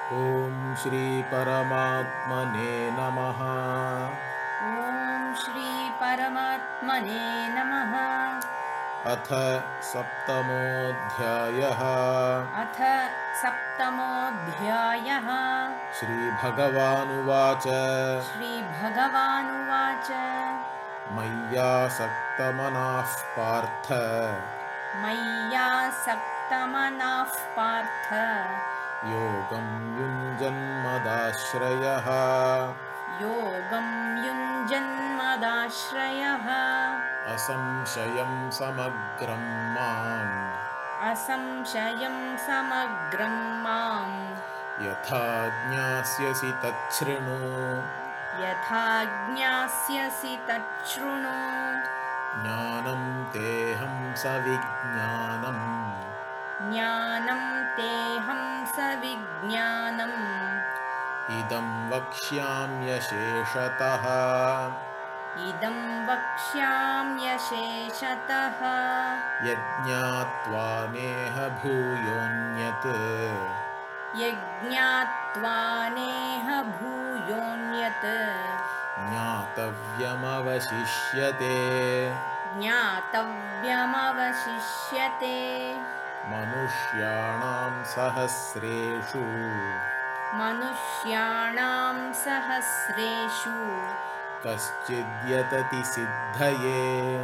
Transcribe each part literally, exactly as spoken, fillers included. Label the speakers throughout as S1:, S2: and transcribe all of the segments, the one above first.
S1: ॐ श्री परमात्मने नमः।
S2: ॐ श्री परमात्मने नमः।
S1: अथ सप्तमोऽध्यायः।
S2: अथ सप्तमोऽध्यायः।
S1: श्रीभगवानुवाच
S2: श्रीभगवानुवाच
S1: मय्यासक्तमनः पार्थ
S2: मय्यासक्तमनः पार्थ
S1: योगं युञ्जन्मदाश्रयः
S2: योगं युञ्जन्मदाश्रयः
S1: असंशयं समग्रं माम्
S2: असंशयं समग्रं माम्
S1: यथा ज्ञास्यसि तच्छृणु।
S2: यथा ज्ञास्यसि तच्छृणु।
S1: ज्ञानं तेऽहं सविज्ञानम्
S2: ज्ञानं तेऽहं सविज्ञानम्
S1: इदं वक्ष्याम्यशेषतः।
S2: इदं वक्ष्याम्यशेषतः।
S1: यज्ञात्वा नेह भूयोऽन्यत्
S2: यज्ञात्वा नेह भूयोऽन्यत्
S1: ज्ञातव्यमवशिष्यते।
S2: ज्ञातव्यमवशिष्यते।
S1: मनुष्याणां सहस्रेषु
S2: मनुष्याणां सहस्रेषु
S1: कश्चिद्यतति सिद्धये।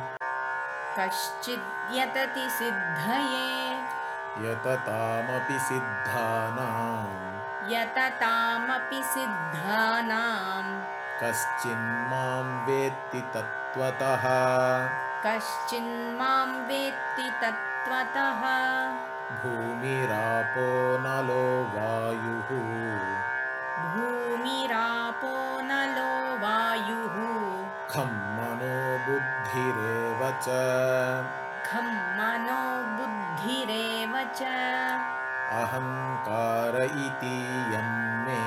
S2: कश्चिद्यतति सिद्धये।
S1: यततामपि सिद्धानां
S2: यततामपि सिद्धानां
S1: कश्चिन्मां वेत्ति तत्त्वतः।
S2: कश्चिन्मां वेत्ति तत्त्वतः।
S1: भूमिरापो नलो वायुः
S2: भूमिरापो नलो वायुः
S1: खं मनो बुद्धिरेव च।
S2: खं मनो बुद्धिरेव च।
S1: अहङ्कार इतीयं मे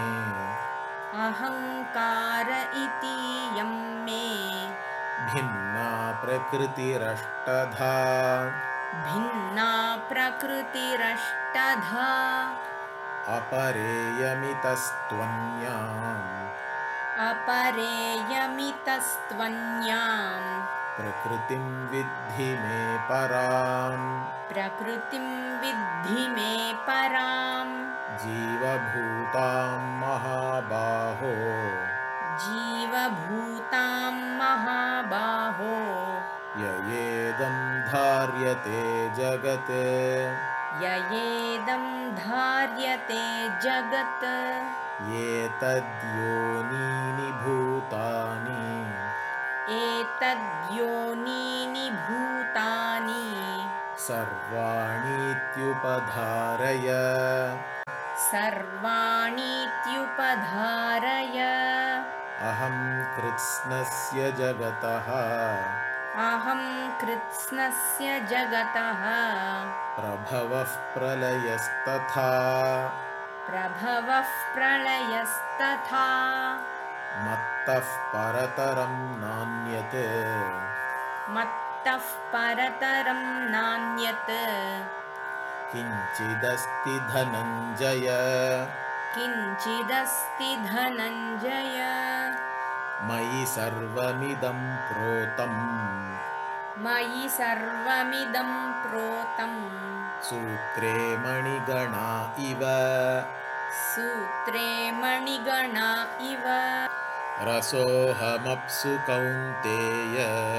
S2: अहङ्कार इतीयं मे
S1: भिन्ना प्रकृतिरष्टधा।
S2: भिन्ना प्रकृतिरष्टधा।
S1: अपरेयमितस्त्वन्याम्
S2: अपरेयमितस्त्वन्यां
S1: प्रकृतिं विद्धि मे पराम्।
S2: प्रकृतिं विद्धि मे पराम्।
S1: जीवभूतां महाबाहो
S2: जीवभूतां महाबाहो
S1: ययेदं धार्यते जगत्।
S2: ययेदं धार्यते जगत्।
S1: एतद्योनीनि भूतानि
S2: एतद्योनीनि भूतानि
S1: सर्वाणीत्युपधारय।
S2: सर्वाणीत्युपधारय।
S1: अहं कृत्स्नस्य जगतः
S2: अहं कृत्स्नस्य जगतः
S1: प्रभवः प्रलयस्तथा।
S2: प्रभवः प्रलयस्तथा।
S1: मत्तः परतरं नान्यत्
S2: मत्तः परतरं नान्यत्
S1: किञ्चिदस्ति धनञ्जय।
S2: किञ्चिदस्ति धनञ्जय।
S1: मयि सर्वमिदं प्रोतं
S2: मयि सर्वमिदं प्रोतं
S1: सूत्रे मणिगणा इव।
S2: सूत्रे मणिगणा इव।
S1: रसोऽहमप्सु कौन्तेय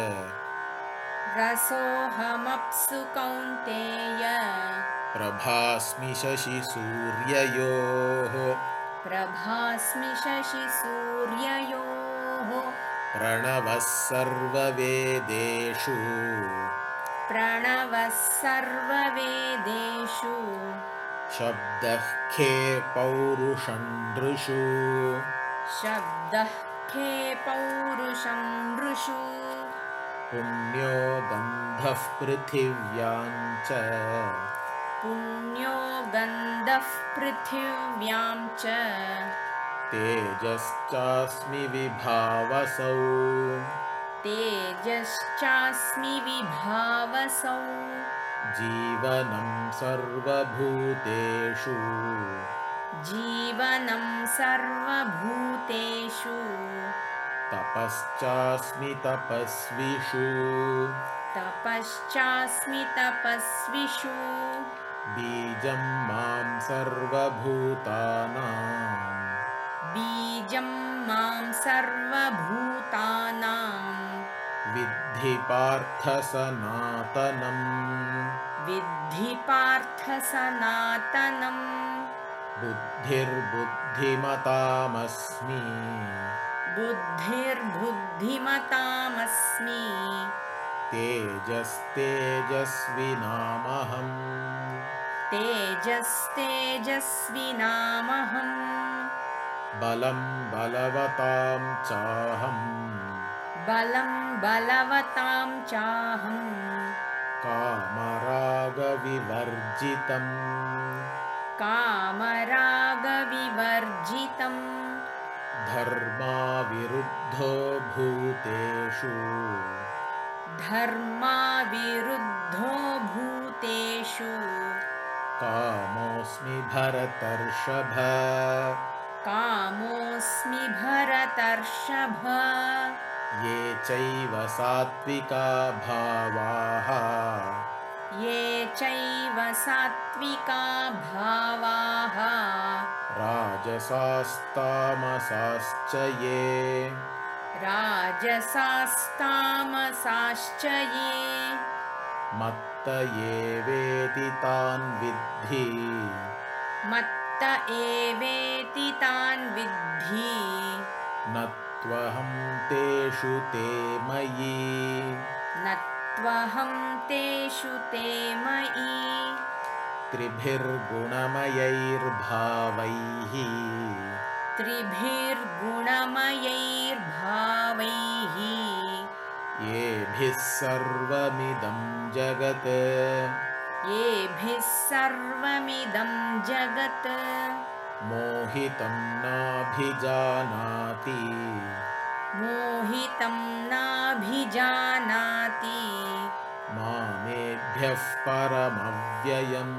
S2: रसोऽहमप्सु कौन्तेय
S1: प्रभास्मि शशिसूर्ययोः।
S2: प्रभास्मि शशिसूर्ययोः।
S1: प्रणवः सर्ववेदेषु
S2: प्रणवः सर्ववेदेषु
S1: शब्दः खे पौरुषं नृषु।
S2: शब्दः खे पौरुषं नृषु।
S1: पुण्यो गन्धः पृथिव्यां च
S2: पुण्यो गन्धः पृथिव्यां च
S1: तेजश्चास्मि विभावसौ।
S2: तेजश्चास्मि विभावसौ।
S1: जीवनं सर्वभूतेषु
S2: जीवनं सर्वभूतेषु
S1: तपश्चास्मि तपस्विषु
S2: तपश्चास्मि तपस्विषु
S1: बीजं मां सर्वभूतानां
S2: बीजं मां सर्वभूतानां
S1: विद्धि पार्थ सनातनम्
S2: विद्धि पार्थ सनातनम्
S1: बुद्धिर्बुद्धिमतामस्मि
S2: बुद्धिर्बुद्धिमतामस्मि
S1: तेजस्तेजस्विनामहम्
S2: तेजस्तेजस्विनामहम्
S1: बलं बलवतां चाहम्
S2: बलं बलवतां चाहम्
S1: कामरागविवर्जितम्
S2: कामरागविवर्जितम्
S1: धर्माविरुद्धो भूतेषु
S2: धर्माविरुद्धो भूतेषु
S1: कामोऽस्मि भरतर्षभ
S2: कामोऽस्मि भरतर्षभ
S1: ये चैव सात्विका भावाः
S2: ये चैव सात्विका भावाः
S1: राजसास्तामसाश्च ये
S2: राजसास्तामसाश्च ये
S1: मत्त एवेति तान् विद्धि
S2: मत्त एवेति तान् विद्धि
S1: न त्वहं तेषु ते मयि
S2: न त्वहं तेषु ते मयि
S1: त्रिभिर्गुणमयैर्भावैः
S2: त्रिभिर्गुणमयैर्भावैः
S1: येभिः सर्वमिदं जगत्
S2: येभिः सर्वमिदं जगत्
S1: मोहितं नाभिजानाति
S2: मोहितं नाभिजानाति
S1: मामेभ्यः परमव्ययम्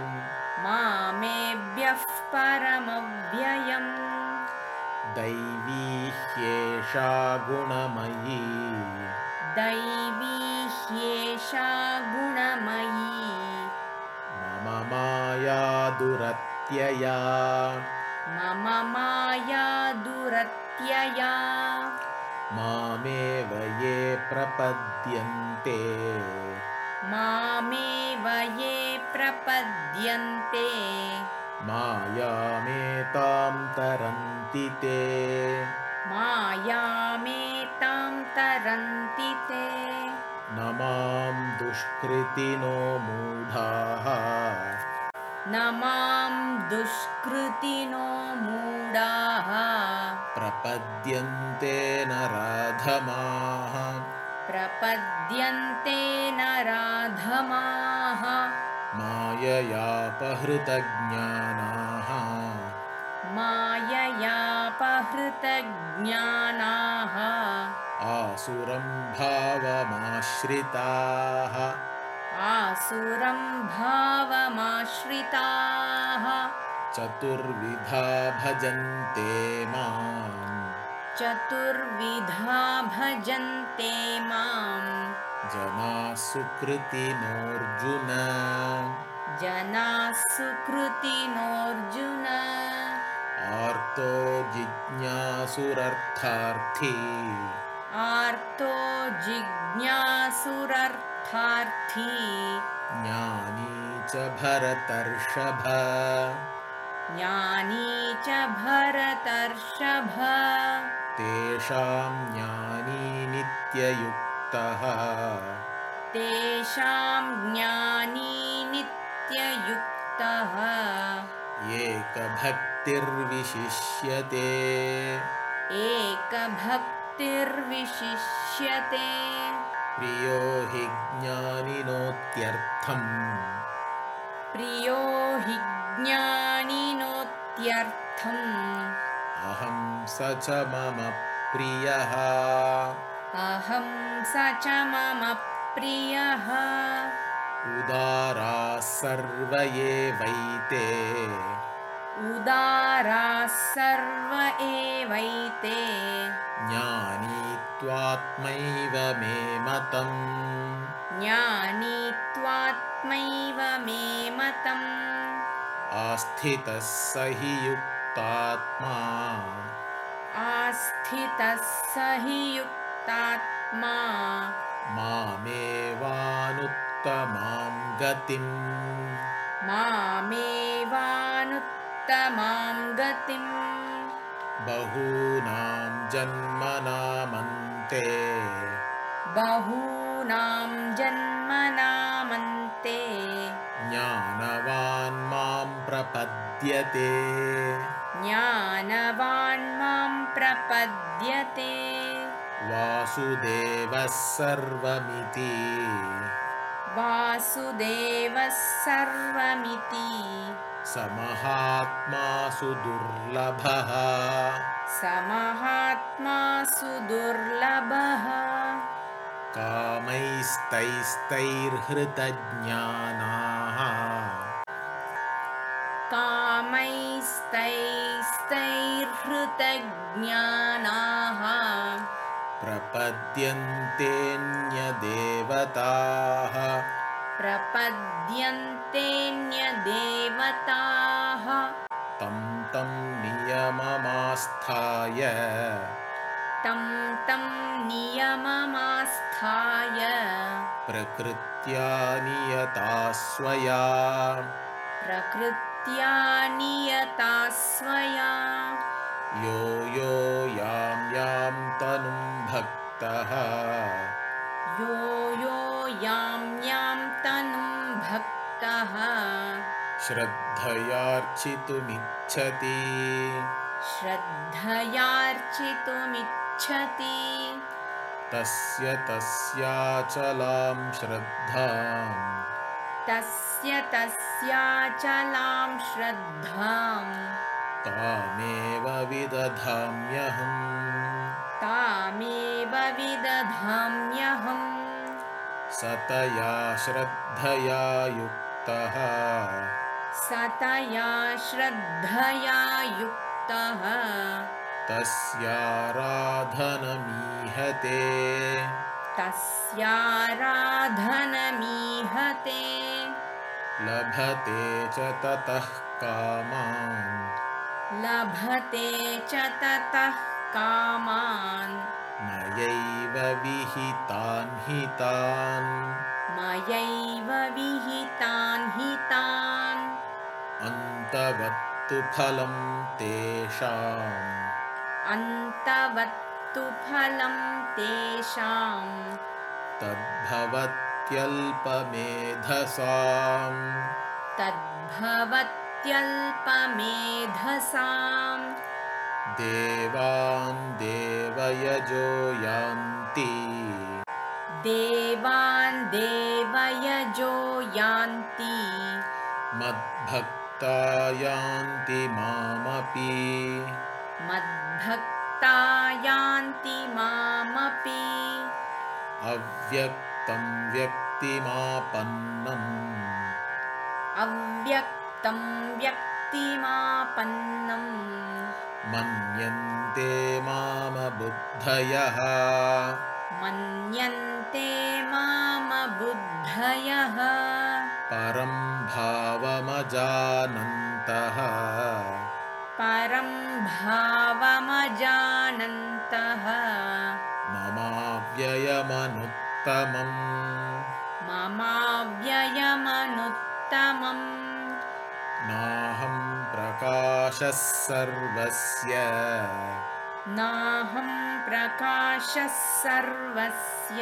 S2: मामेभ्यः परमव्ययम्
S1: दैवी ह्येषा गुणमयी
S2: दैवी ह्येषा गुणमयी
S1: मम माया दुरत्यया
S2: मम माया दुरत्यया
S1: मामेव ये प्रपद्यन्ते
S2: मामेव ये प्रपद्यन्ते
S1: मायामेतां तरन्ति ते
S2: मायामेतां तरन्ति ते
S1: न मां दुष्कृतिनो मूढाः
S2: न मां दुष्कृतिनो मूढाः
S1: प्रपद्यन्ते नराधमाः
S2: प्रपद्यन्ते नराधमाः
S1: माययापहृतज्ञानाः
S2: माययापहृतज्ञानाः
S1: आसुरं भावमाश्रिताः
S2: आसुरं भावमाश्रिताः
S1: चतुर्विधा भजन्ते माम्
S2: चतुर्विधा भजन्ते मां
S1: जनाः सुकृतिनोऽर्जुन
S2: जनाः सुकृतिनोऽर्जुन
S1: आर्तो जिज्ञासुरर्थार्थी
S2: आर्तो जिज्ञासुरर्थार्थी
S1: ज्ञानी च भरतर्षभ
S2: ज्ञानी च भरतर्षभ
S1: तेषां ज्ञानी नित्ययुक्तः
S2: तेषां ज्ञानी नित्ययुक्तः
S1: एकभक्तिर्विशिष्यते
S2: एकभक्तिर्विशिष्यते
S1: प्रियो हि ज्ञानिनोत्यर्थम्
S2: प्रियो हि ज्ञानिनोत्यर्थम्
S1: अहं स च मम प्रियः
S2: अहं स च मम प्रियः
S1: उदाराः सर्व एवैते
S2: उदाराः सर्व एवैते
S1: ज्ञानी त्वात्मैव मे मतम्
S2: ज्ञानी त्वात्मैव मे मतम्
S1: आस्थितः स हि युक्तात्मा
S2: आस्थितः स हि युक्तात्मा
S1: मामेवानुत्तमां गतिम्
S2: मामेवानुत्तमां गतिम्
S1: बहूनां जन्मनामन्ते
S2: बहूनां जन्मनामन्ते
S1: ज्ञानवान् मां प्रपद्यते
S2: ज्ञानवान् मां प्रपद्यते
S1: वासुदेवः सर्वमिति
S2: वासुदेवः सर्वमिति
S1: समहात्मासु दुर्लभः
S2: समहात्मासु दुर्लभः
S1: कामैस्तैस्तैर्हृतज्ञानाः
S2: कामैस्तैस्तैर्हृतज्ञानाः
S1: प्रपद्यन्तेऽन्यदेवताः
S2: प्रपद्यन्तेऽन्यदेवताः
S1: तं तं नियममास्थाय
S2: तं तं नियममास्थाय
S1: प्रकृत्या नियता स्वया
S2: प्रकृत्या नियता स्वया
S1: यो यो यां यां तनुं भक्तः
S2: यो यो यां यां तनुं भक्तः
S1: श्रद्धयार्चितुमिच्छति
S2: श्रद्धयार्चितुमिच्छति
S1: तस्य तस्याचलां श्रद्धाम्
S2: तस्य तस्याचलां श्रद्धां
S1: तामेव विदधाम्यहम्
S2: तामेव विदधाम्यहम्
S1: सतया श्रद्धया युक्तः
S2: सतया श्रद्धया युक्तः
S1: तस्याराधनमीहते
S2: तस्याराधनमीहते
S1: लभते च ततः कामान्
S2: लभते च ततः कामान्
S1: मयैव विहितान् हितान्
S2: मयैव विहितान् हितान्
S1: अन्तवत्तु फलं तेषाम्
S2: अन्तवत्तु फलं तेषां
S1: तद्भवत्यल्पमेधसाम्
S2: तद्भवत्यल्पमेधसां
S1: देवान् देवयजो यान्ति
S2: देवान् देवयजो यान्ति
S1: मद्भक्ता यान्ति मामपि
S2: मद्भक्ता यान्ति मामपि
S1: अव्यक्तं व्यक्तिमापन्नम्
S2: अव्यक्तं व्यक्तिमापन्नं
S1: मन्यन्ते मामबुद्धयः
S2: मन्यन्ते मामबुद्धयः
S1: परं भावमजानन्तः
S2: परं भावमजानन्तः
S1: ममाव्ययमनुत्तमम्
S2: ममाव्ययमनुत्तमम्
S1: नाहं प्रकाशः सर्वस्य
S2: नाहं प्रकाशः सर्वस्य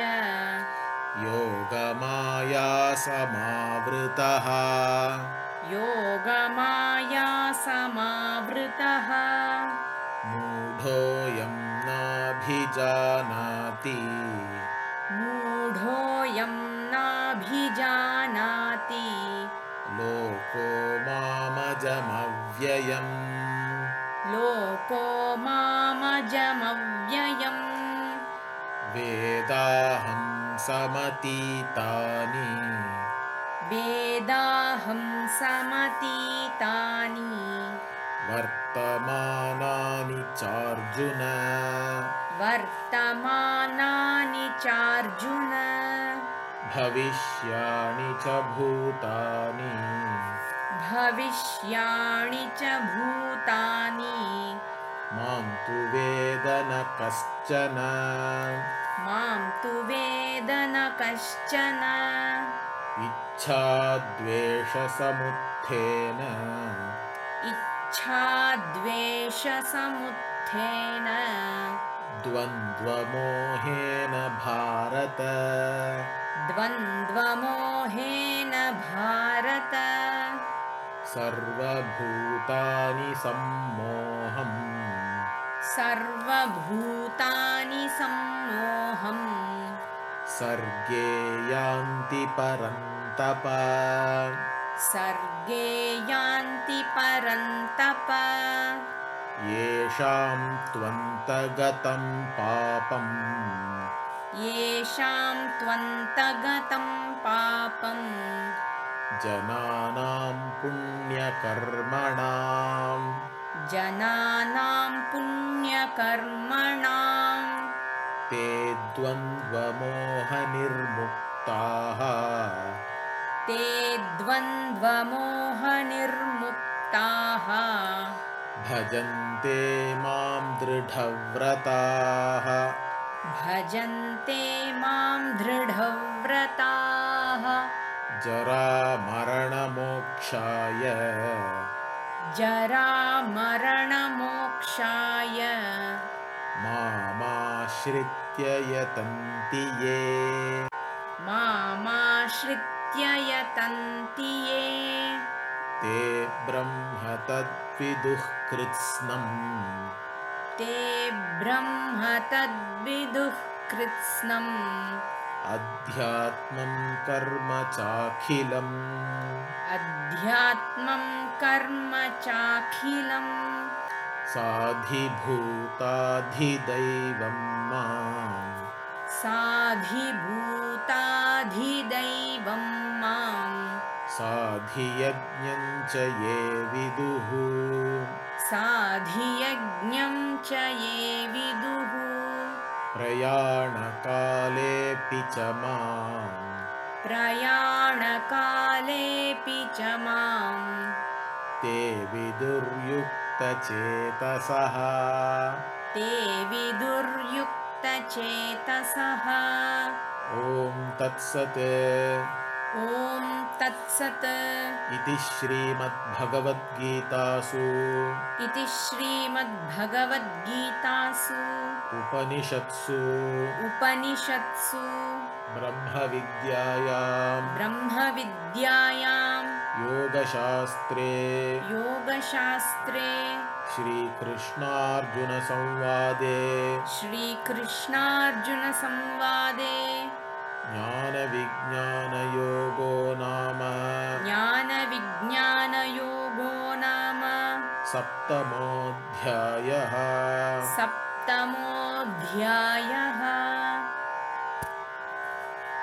S1: योगमाया समावृतः
S2: योगमाया समावृतः
S1: मूढोऽयं नाभिजानाति
S2: मूढोऽयं नाभिजानाति
S1: लोको मामजमव्ययम्
S2: लोको मामजमव्ययम्
S1: वेदाहं समतीतानि
S2: वेदाहं समतीतानि
S1: वर्तमानानि चार्जुन
S2: वर्तमानानि चार्जुन
S1: भविष्याणि च भूतानि
S2: भविष्याणि च भूतानि
S1: मां तु वेद न कश्चन
S2: मां तु वेद न कश्चन
S1: इच्छाद्वेषसमुत्थेन
S2: इच्छाद्वेषसमुत्थेन
S1: द्वन्द्वमोहेन भारत
S2: द्वन्द्वमोहेन भारत
S1: सर्वभूतानि सम्मोहम्
S2: सर्वभूतानि सम्मोहम्
S1: सर्गे यान्ति परन्तप
S2: सर्गे यान्ति परन्तप
S1: येषां त्वन्तगतं पापम्
S2: येषां त्वन्तगतं पापम्
S1: जनानां पुण्यकर्मणाम्
S2: जनानां पुण्यकर्मणां
S1: ते द्वन्द्वमोहनिर्मुक्ताः
S2: ते द्वन्द्वमोहनिर्मुक्ताः
S1: भजन्ते मां दृढव्रताः
S2: भजन्ते मां दृढव्रताः
S1: जरामरणमोक्षाय
S2: जरामरणमोक्षाय
S1: मामाश्रित्य यतन्ति ये
S2: मामाश्रित्य यतन्ति ये
S1: ते ब्रह्म तद्विदुः कृत्स्नम्
S2: ते ब्रह्म तद्विदुः कृत्स्नम्
S1: अध्यात्मं कर्म चाखिलम्
S2: अध्यात्मं कर्म चाखिलम्
S1: साधिभूताधिदैवं माम्
S2: साधिभूताधिदैवं माम्
S1: साधियज्ञं च ये विदुः
S2: साधियज्ञं च ये विदुः
S1: प्रयाणकालेऽपि च माम्
S2: प्रयाणकालेऽपि च माम्
S1: ते विदुर्युक्तचेतसः
S2: ते विदुर्युक्तचेतसः
S1: ॐ तत्सत्
S2: ॐ तत्सत्
S1: इति श्रीमद्भगवद्गीतासु
S2: इति श्रीमद्भगवद्गीतासु
S1: उपनिषत्सु
S2: उपनिषत्सु
S1: ब्रह्मविद्यायां
S2: ब्रह्मविद्यायां
S1: योगशास्त्रे
S2: योगशास्त्रे
S1: श्रीकृष्णार्जुनसंवादे
S2: श्रीकृष्णार्जुनसंवादे
S1: ज्ञानविज्ञानयोगो नाम
S2: ज्ञानविज्ञानयोगो नाम
S1: सप्तमोऽध्यायः
S2: सप्तमोऽध्यायः।